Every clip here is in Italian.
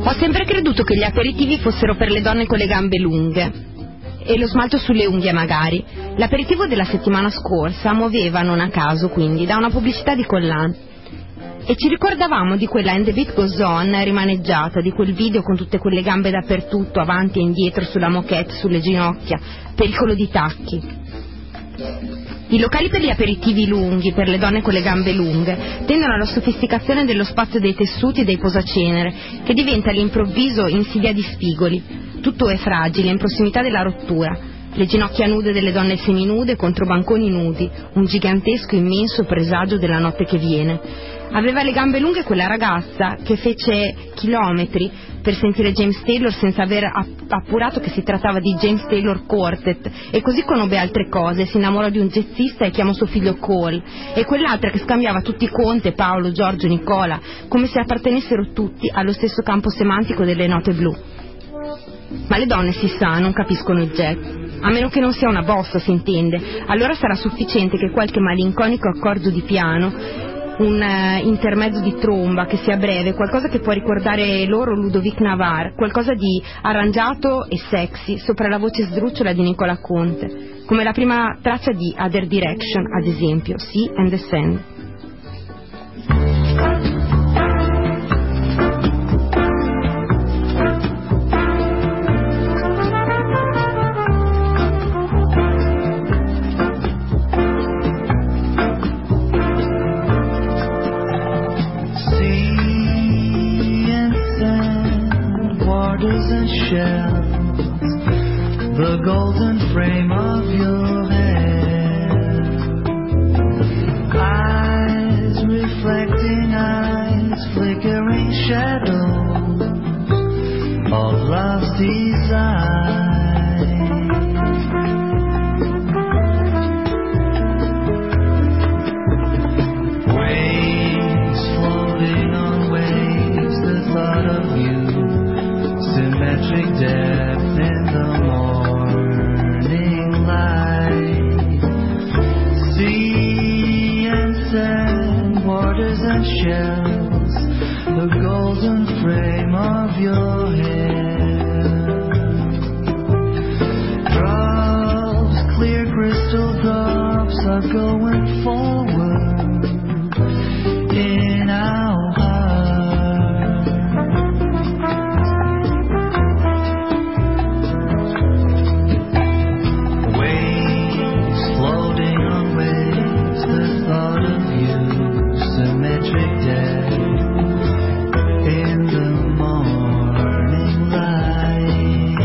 Ho sempre creduto che gli aperitivi fossero per le donne con le gambe lunghe e lo smalto sulle unghie magari. L'aperitivo della settimana scorsa muoveva, non a caso quindi, da una pubblicità di Collan. E ci ricordavamo di quella And the Beat Goes On rimaneggiata, di quel video con tutte quelle gambe dappertutto, avanti e indietro, sulla moquette, sulle ginocchia, pericolo di tacchi. I locali per gli aperitivi lunghi, per le donne con le gambe lunghe, tendono alla sofisticazione dello spazio dei tessuti e dei posacenere, che diventa all'improvviso insidia di spigoli. Tutto è fragile, in prossimità della rottura. Le ginocchia nude delle donne seminude contro banconi nudi, un gigantesco immenso presagio della notte che viene. Aveva le gambe lunghe quella ragazza che fece chilometri per sentire James Taylor senza aver appurato che si trattava di James Taylor Quartet, e così conobbe altre cose, si innamorò di un jazzista e chiamò suo figlio Cole, e quell'altra che scambiava tutti Conte, Paolo, Giorgio, Nicola, come se appartenessero tutti allo stesso campo semantico delle note blu. Ma le donne, si sa, non capiscono il jazz, a meno che non sia una bossa, si intende. Allora sarà sufficiente che qualche malinconico accordo di piano, un intermezzo di tromba che sia breve, qualcosa che può ricordare loro Ludovic Navarre, qualcosa di arrangiato e sexy sopra la voce sdrucciola di Nicola Conte, come la prima traccia di Other Direction, ad esempio, Sea and the Sand. The golden frame of your hair, eyes reflecting eyes, flickering shadows of love's desire. Waves floating on waves, the thought of you, symmetric depth in the morning light. Sea and sand, waters and shells, the golden frame of your hair. Drops, clear crystal drops are going forward in our heart. Waves floating on waves, the thought of you, symmetric depth in the morning light.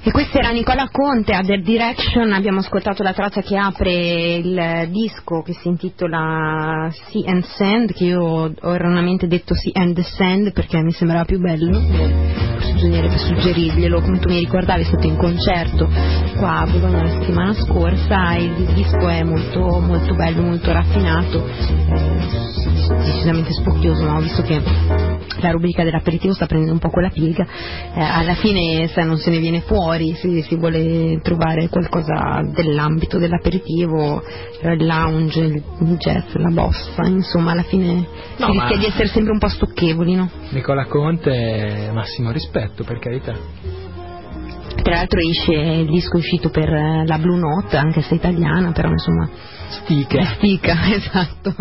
E questo era Nicola Conte, Other Direction. Abbiamo ascoltato la traccia che apre il disco, che si intitola Sea and Sand, che io ho erroneamente detto Sea and Sand perché mi sembrava più bello, bisognerebbe suggerirglielo. Come tu mi ricordavi, è stato in concerto qua a Bologna la settimana scorsa, e il disco è molto, molto bello, molto raffinato, decisamente spocchioso, ma ho visto che la rubrica dell'aperitivo sta prendendo un po' quella piega, alla fine non se ne viene fuori, si vuole trovare qualcosa dell'ambito dell'aperitivo, il lounge, il jazz, la bossa, insomma alla fine si rischia di essere sempre un po' stucchevoli, no? Nicola Conte, massimo rispetto, per carità. Tra l'altro il disco è uscito per la Blue Note, anche se italiana, però insomma stica, esatto.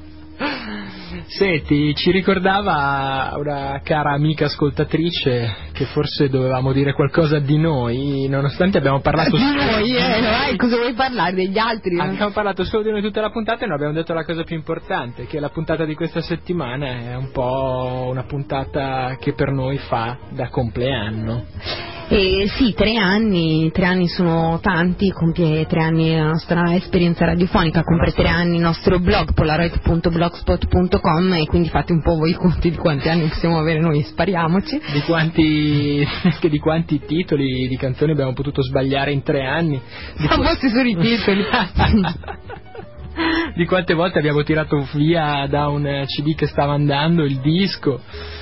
Senti, ci ricordava una cara amica ascoltatrice che forse dovevamo dire qualcosa di noi, nonostante abbiamo parlato di noi, cosa vuoi parlare degli altri? Abbiamo parlato solo di noi tutta la puntata e non abbiamo detto la cosa più importante, che la puntata di questa settimana è un po' una puntata che per noi fa da compleanno. Sì, 3 anni sono tanti, compie 3 anni la nostra esperienza radiofonica, compie 3 anni il nostro blog polaroid.blogspot.com, e quindi fate un po' voi i conti di quanti anni possiamo avere noi, spariamoci. Di quanti titoli di canzoni abbiamo potuto sbagliare in 3 anni. Questi sono i titoli. Di quante volte abbiamo tirato via da un CD che stava andando il disco,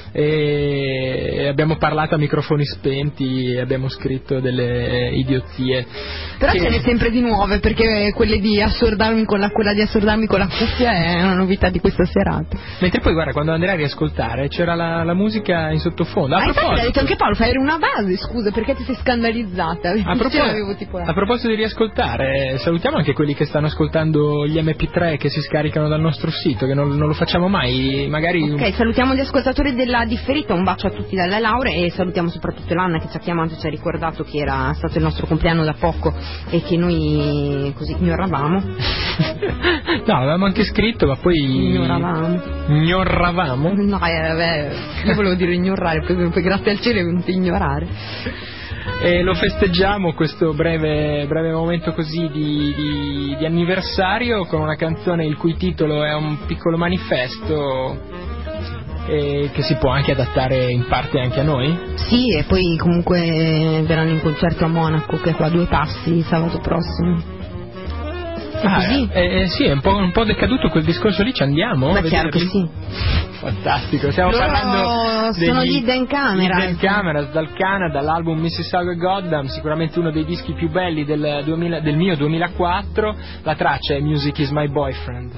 e abbiamo parlato a microfoni spenti e abbiamo scritto delle idiozie. Però ce n'è sempre di nuove, perché quella di assordarmi con la cuffia è una novità di questa serata. Mentre poi guarda, quando andrai a riascoltare c'era la musica in sottofondo. Infatti l'ha detto anche Paolo, fai una base, scusa, perché ti sei scandalizzata? A proposito di riascoltare, salutiamo anche quelli che stanno ascoltando gli MP3 che si scaricano dal nostro sito, che non lo facciamo mai, magari. Ok, salutiamo gli ascoltatori della differita, un bacio a tutti dalla Laura, e salutiamo soprattutto l'Anna che ci ha chiamato e ci ha ricordato che era stato il nostro compleanno da poco e che noi così ignoravamo. No, avevamo anche scritto, ma poi ignoravamo? No, io volevo dire ignorare, poi grazie al cielo è venuto a ignorare. E lo festeggiamo questo breve momento così di anniversario con una canzone il cui titolo è un piccolo manifesto, e che si può anche adattare in parte anche a noi. Sì, e poi comunque verranno in concerto a Monaco, che è qua a 2 passi, sabato prossimo. Così? Sì, è un po' decaduto quel discorso lì, ci andiamo? Ma chiaro che sì. Fantastico, stiamo parlando sono gli Hidden Cameras dal Canada, l'album Mississauga Goddam, sicuramente uno dei dischi più belli del mio 2004, la traccia è Music is My Boyfriend.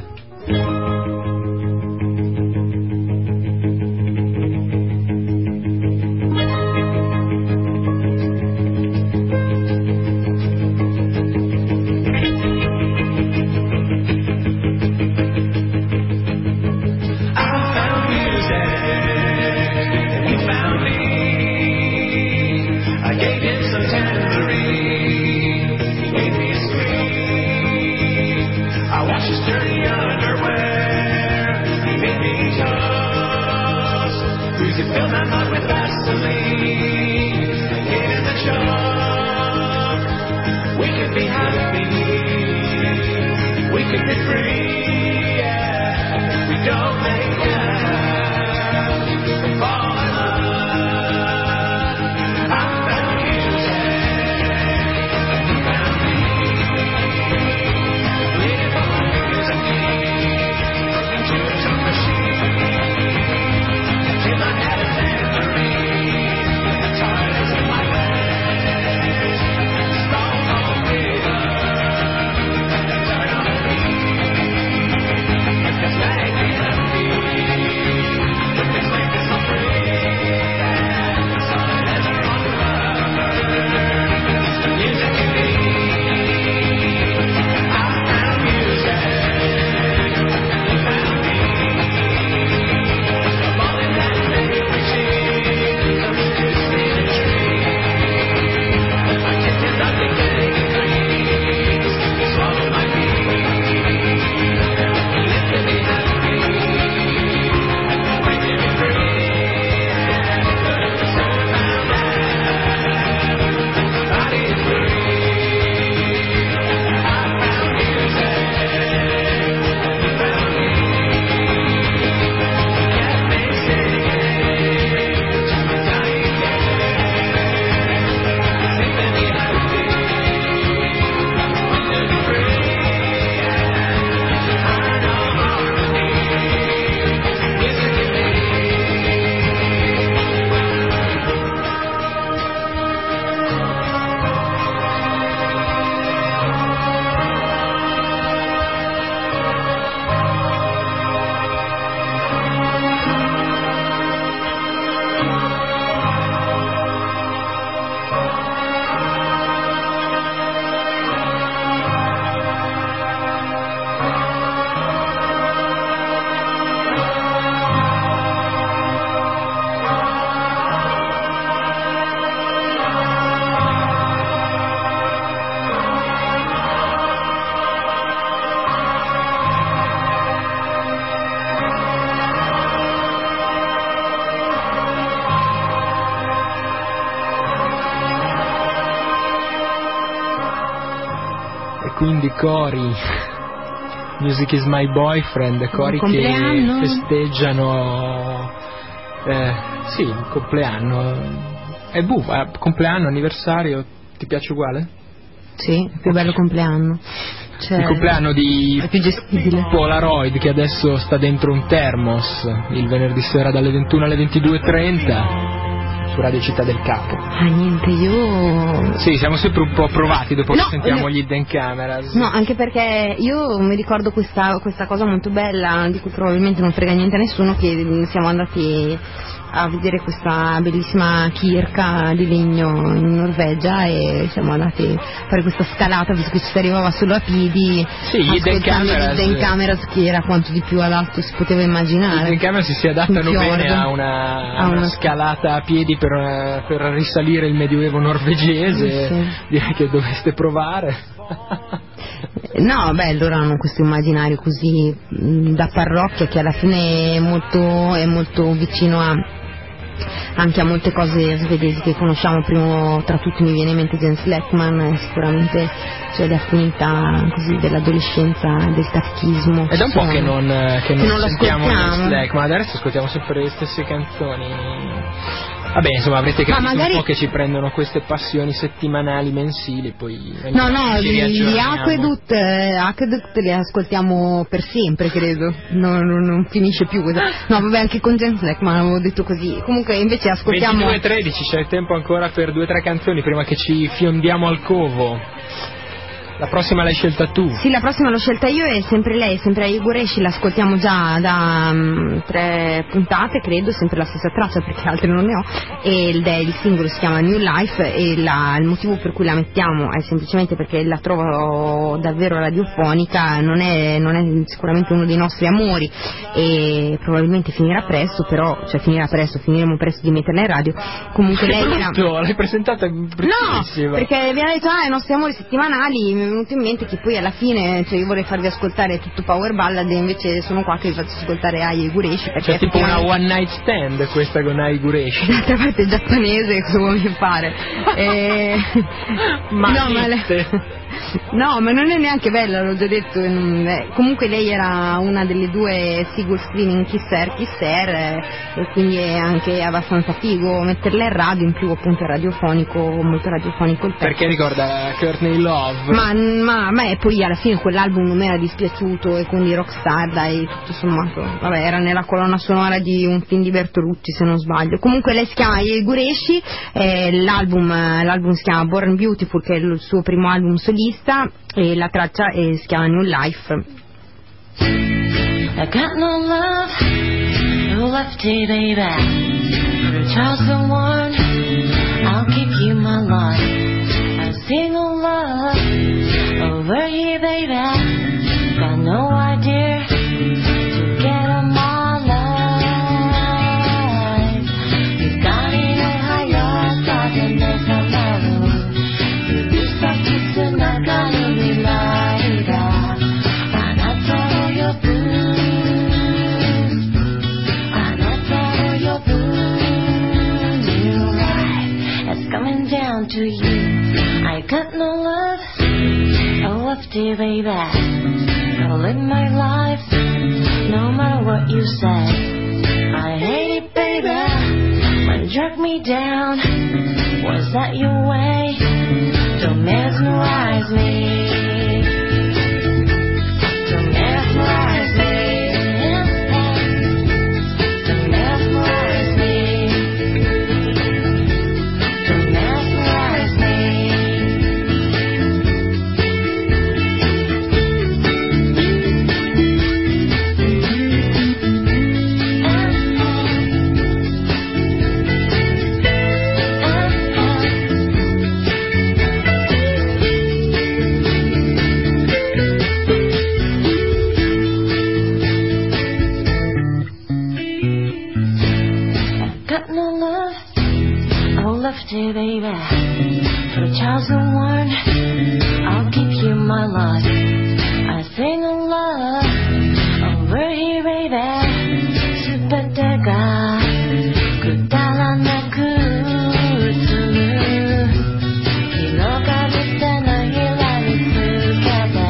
quindi cori Music is my boyfriend, cori che festeggiano sì, il compleanno. E compleanno, anniversario, ti piace uguale? Sì, più bello compleanno. Cioè, il compleanno di è più gestibile. Polaroid, che adesso sta dentro un Thermos il venerdì sera dalle 21 alle 22:30 su Radio Città del Capo. Ah, niente, io... Sì, siamo sempre un po' provati dopo che sentiamo gli Hidden Cameras. No, anche perché io mi ricordo questa cosa molto bella, di cui probabilmente non frega niente a nessuno, che siamo andati a vedere questa bellissima kirka di legno in Norvegia e siamo andati a fare questa scalata, visto che ci si arrivava solo a piedi, sì, gli Hidden Cameras, che era quanto di più adatto si poteva immaginare. Gli Hidden Cameras si adattano bene a una scalata a piedi per risalire il medioevo norvegese, sì. Direi che dovreste provare. No, beh, loro hanno questo immaginario così da parrocchia, che alla fine è molto vicino anche a molte cose svedesi che conosciamo. Primo tra tutti mi viene in mente Jens Lekman, sicuramente c'è le affinità così dell'adolescenza, del catechismo. È da un po' che non sentiamo Jens Lekman, adesso ascoltiamo sempre le stesse canzoni. Vabbè, insomma, avrete capito magari... un po' che ci prendono queste passioni settimanali, mensili, poi no, gli Aqueduct li ascoltiamo per sempre, credo. Non finisce più questa. No, vabbè, anche con Jens Lekman avevo detto così. Comunque invece ascoltiamo 22:13, c'è tempo ancora per 2 o 3 canzoni prima che ci fiondiamo al covo. La prossima l'hai scelta tu? Sì, la prossima l'ho scelta io, e sempre lei, sempre Ai Gureshi, l'ascoltiamo già da 3 puntate, credo, sempre la stessa traccia perché altre non ne ho, e il singolo si chiama New Life, e il motivo per cui la mettiamo è semplicemente perché la trovo davvero radiofonica. Non è sicuramente uno dei nostri amori e probabilmente finiremo presto finiremo presto di metterla in radio. Comunque lei l'hai presentata bruttissima. No, perché vi ha detto i nostri amori settimanali. Mi è venuto in mente che poi alla fine, cioè, io vorrei farvi ascoltare tutto Power Ballad e invece sono qua che vi faccio ascoltare Ai Gureshi, perché c'è tipo una one night stand questa con Ai Gureshi. D'altra parte è giapponese, cosa vuoi fare? No, ma non è neanche bella, l'ho già detto. Comunque lei era una delle 2 single screening Kiss Her, e quindi è anche abbastanza figo metterla in radio, in più appunto è radiofonico, molto radiofonico il pezzo. Perché ricorda Courtney Love. Ma poi alla fine quell'album non mi era dispiaciuto, e quindi Rockstar, dai, tutto sommato, vabbè, era nella colonna sonora di un film di Bertolucci, se non sbaglio. Comunque lei si chiama Ai Gureshi, l'album si chiama Born Beautiful, che è il suo primo album solista, e la traccia si chiama New Life. I got no love, no lefty baby, for a chosen one, I'll give you my life. I see no love over here baby, got no idea to get on my life. You got it a higher thought than there's a love. You do stuff to not gonna be like that. And I thought of your blues, and I thought of your blues. New life is coming down to you. I got no love, no lefty baby. I'll live my life, no matter what you say. I hate it, baby, when you drag me down. Was that your way? Don't mesmerize me. Don't mesmerize me. Don't mesmerize me. Don't mesmerize me. Lefty baby, for a chosen one, I'll give you my life. I say no love over here baby, super dega, kudala na kutsu, hirogaru tena hirari tsukada.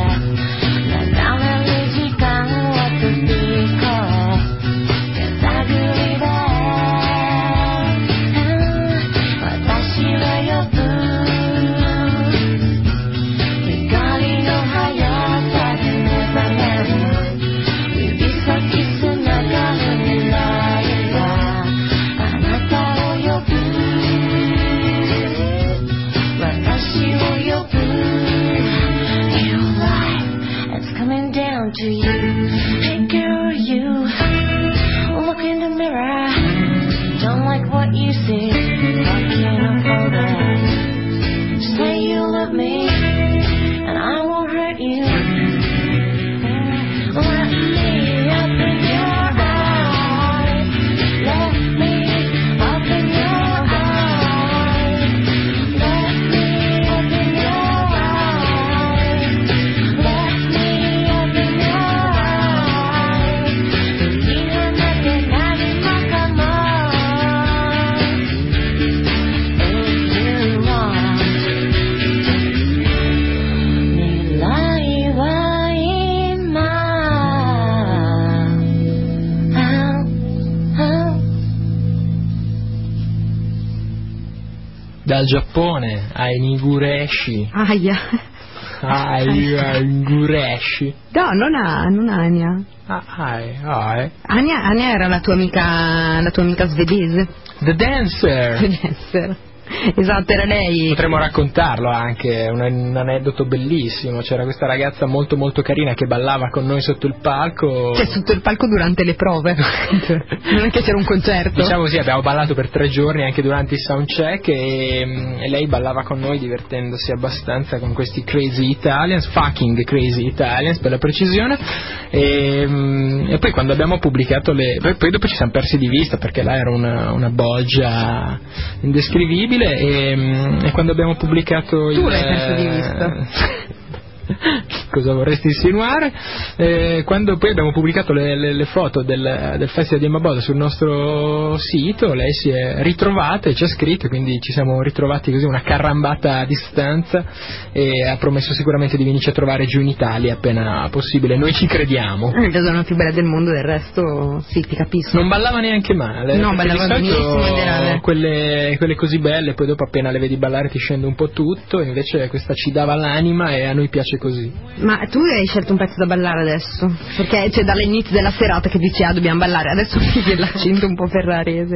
Dal Giappone a Nigureshi. Aia. Nigureshi. No, non Ania. Ania era la tua amica svedese. The Dancer. The Dancer. Esatto, era lei. Potremmo raccontarlo anche, un aneddoto bellissimo. C'era questa ragazza molto molto carina che ballava con noi sotto il palco. Cioè sotto il palco durante le prove. Non è che c'era un concerto. Diciamo sì, abbiamo ballato per 3 giorni anche durante il soundcheck e lei ballava con noi divertendosi abbastanza con questi crazy Italians, fucking crazy Italians per la precisione. E poi quando abbiamo pubblicato poi dopo ci siamo persi di vista perché là era una bolgia indescrivibile. E quando abbiamo pubblicato tu l'hai perso di vista. Cosa vorresti insinuare? Quando poi abbiamo pubblicato le foto del Festival di Maboda sul nostro sito, lei si è ritrovata e ci ha scritto, quindi ci siamo ritrovati così una carrambata a distanza e ha promesso sicuramente di venirci a trovare giù in Italia appena possibile, noi ci crediamo. La zona più bella del mondo, del resto sì, ti capisco. Non ballava neanche male. No, ballava benissimo. Quelle così belle, poi dopo appena le vedi ballare ti scende un po' tutto, invece questa ci dava l'anima e a noi piace così. Ma tu hai scelto un pezzo da ballare adesso? Perché c'è dall'inizio della serata che dici dobbiamo ballare, adesso mi l'accento un po' ferrarese.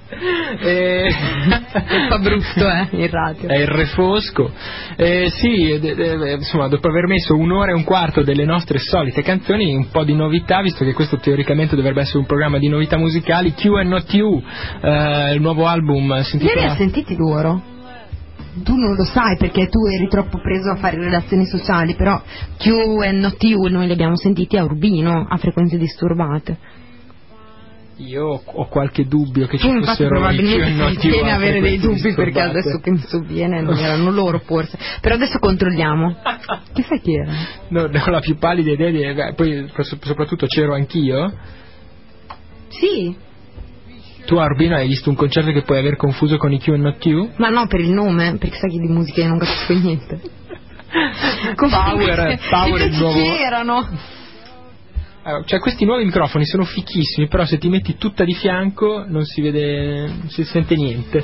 Un po' brutto in radio. È il refosco. Sì, insomma, dopo aver messo 1 ora e un quarto delle nostre solite canzoni, un po' di novità, visto che questo teoricamente dovrebbe essere un programma di novità musicali. Q and Not You, il nuovo album si intitola... Ieri ha sentiti loro? Tu non lo sai perché tu eri troppo preso a fare relazioni sociali, però Q and Not You noi li abbiamo sentiti a Urbino, a frequenze disturbate. Io ho qualche dubbio che tu ci fossero probabilmente ti tieni a avere dei dubbi perché adesso che mi sovviene non erano loro forse, però adesso controlliamo. Che sai chi era? Non ho la più pallida idea poi soprattutto c'ero anch'io. Sì. Tu a Urbino hai visto un concerto che puoi aver confuso con i Q and Not You? Ma no, per il nome, perché sai che di musica io non capisco niente. Power il nuovo... Chi erano? Cioè questi nuovi microfoni sono fichissimi, però se ti metti tutta di fianco non si vede, non si sente niente.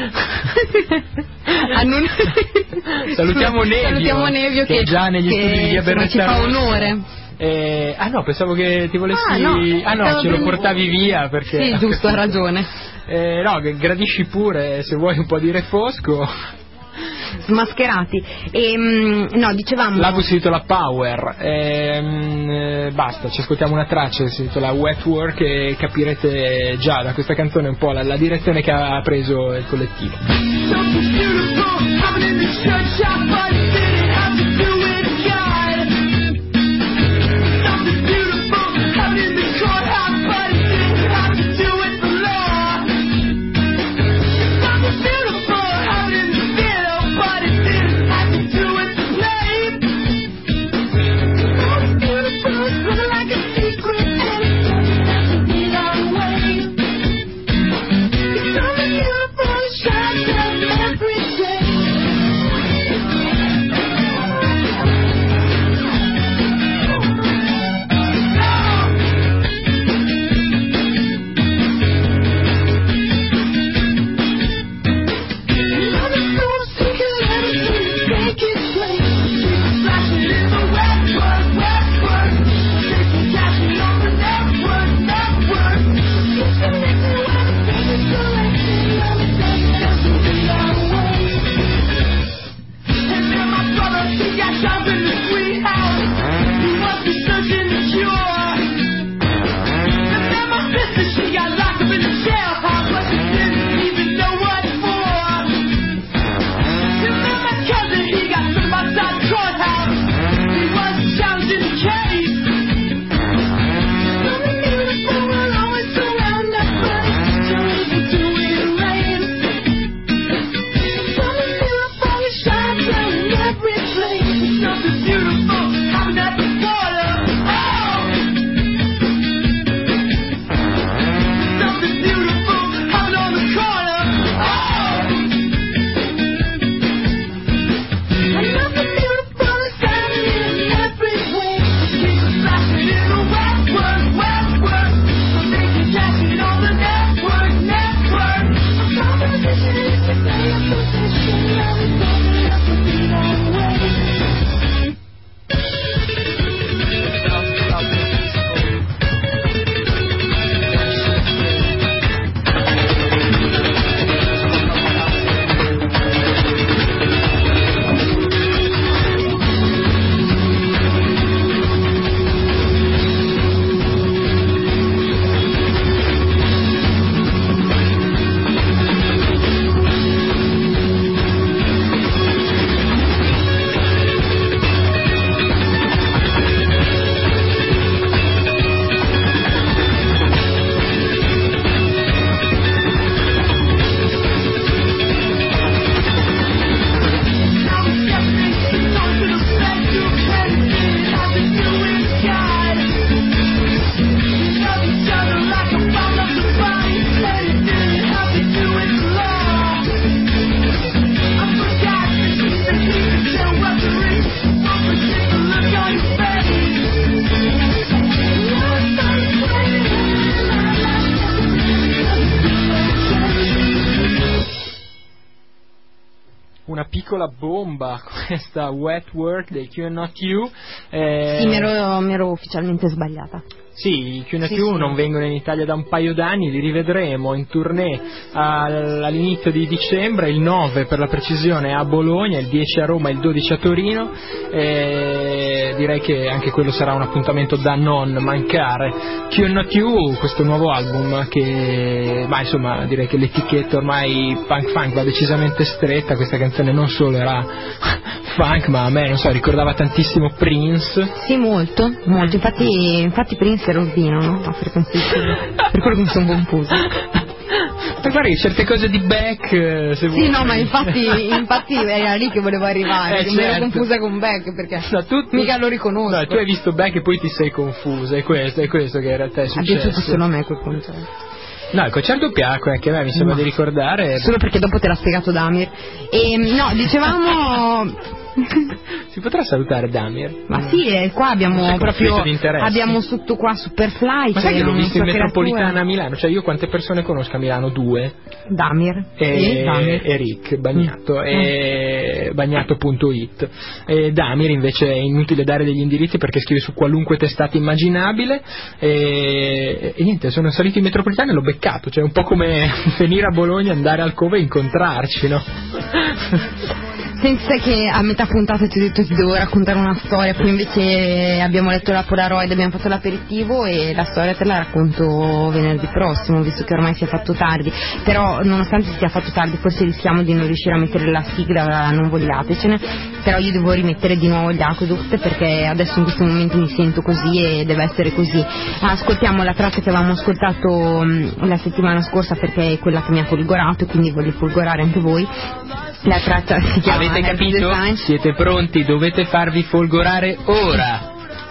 Salutiamo Nevio che è già negli studi di Via Berretta ci fa onore. No, pensavo che ti volessi... ce lo portavi via perché... Sì, giusto, ha ragione. No, gradisci pure se vuoi un po' di refosco. Smascherati. No, dicevamo... L'album si intitola Power. Basta, ci ascoltiamo una traccia, si intitola Wet Work e capirete già da questa canzone un po' la direzione che ha preso il collettivo. una piccola bomba, questa Wet Work dei Q&U. Sì, mi ero ufficialmente sbagliata. Sì, i Q&U Sì. non vengono in Italia da un paio d'anni, li rivedremo in tournée all'inizio di dicembre, il 9 per la precisione a Bologna, il 10 a Roma, il 12 a Torino, direi che anche quello sarà un appuntamento da non mancare. Q&U, questo nuovo album che, ma insomma direi che l'etichetta ormai punk funk va decisamente stretta, questa canzone non solo era funk ma a me non so, ricordava tantissimo Prince. Sì, molto, infatti Prince era Urbino, no? Per quello che mi sono confusa. Ma guarda che certe cose di Beck se vuoi. Sì, no, ma infatti era lì che volevo arrivare, che mi ero certo. confusa con Beck, perché No, mica lo riconosco. No, tu hai visto Beck e poi ti sei confusa, è questo che in realtà è è successo. piaciuto solo a me quel concerto. No, il concerto piacque, anche a me mi sembra di ricordare. Solo perché dopo te l'ha spiegato Damir. No, dicevamo... Si potrà salutare Damir? Ma sì, qua abbiamo proprio abbiamo sotto qua Superfly. Ma sai che l'ho visto in metropolitana creatura. a Milano? Cioè io quante persone conosco a Milano? 2. Damir E Rick Bagnato e bagnato.it. E Damir invece è inutile dare degli indirizzi perché scrive su qualunque testata immaginabile e niente, sono salito in metropolitana e l'ho beccato, cioè un po' come venire a Bologna, andare al Cove e incontrarci, no? Senza che a metà puntata ti ho detto ti devo raccontare una storia, poi invece abbiamo letto la Polaroid, abbiamo fatto l'aperitivo e la storia te la racconto venerdì prossimo, visto che ormai si è fatto tardi. Però nonostante si sia fatto tardi forse rischiamo di non riuscire a mettere la sigla, non vogliatecene, però io devo rimettere di nuovo gli Aqueduct perché adesso in questo momento mi sento così e deve essere così. Ascoltiamo la traccia che avevamo ascoltato la settimana scorsa perché è quella che mi ha folgorato e quindi voglio folgorare anche voi. La traccia si chiama Avete capito? Siete pronti? Dovete farvi folgorare ora.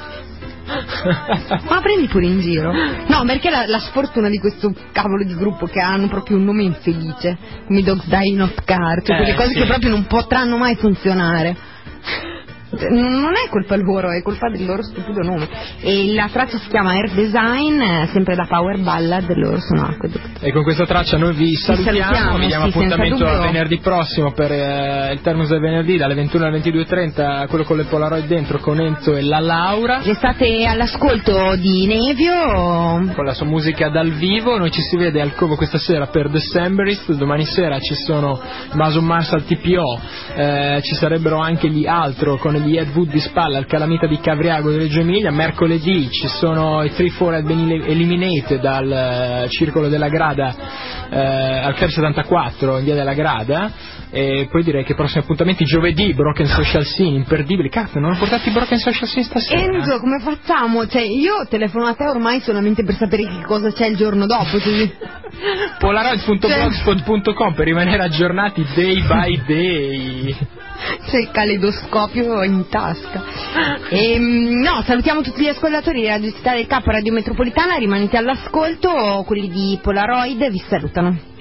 Ma prendi pure in giro. No, perché la sfortuna di questo cavolo di gruppo che hanno proprio un nome infelice, come i Dogs Die Not Car, cioè quelle cose sì. che proprio non potranno mai funzionare. Non è colpa loro, è colpa del loro stupido nome. E la traccia si chiama Air Design, sempre da Power Ballad, loro sono Aqueduct. E con questa traccia noi vi salutiamo, vi diamo appuntamento a venerdì prossimo per il Termus del venerdì dalle 21 alle 22.30, quello con le Polaroid dentro con Enzo e la Laura. Restate all'ascolto di Nevio Con la sua musica dal vivo, noi ci si vede al Covo questa sera per Decemberist, domani sera ci sono Mason Mars al TPO, ci sarebbero anche gli Altro con gli Ed Wood di spalla al Calamita di Cavriago di Reggio Emilia, mercoledì ci sono i 3-4 Had Been Eliminated dal Circolo della Grada al Club 74 in via della Grada, e poi direi che i prossimi appuntamenti giovedì Broken Social Scene, imperdibili. Cazzo, non ho portato i Broken Social Scene stasera. Enzo, come facciamo? Cioè, io telefono a te ormai solamente per sapere che cosa c'è il giorno dopo. Polaroid.blogspot.com per rimanere aggiornati day by day. C'è il caleidoscopio in tasca. No, salutiamo tutti gli ascoltatori di Radio Città del Capo, Radio Metropolitana, rimanete all'ascolto, quelli di Polaroid vi salutano.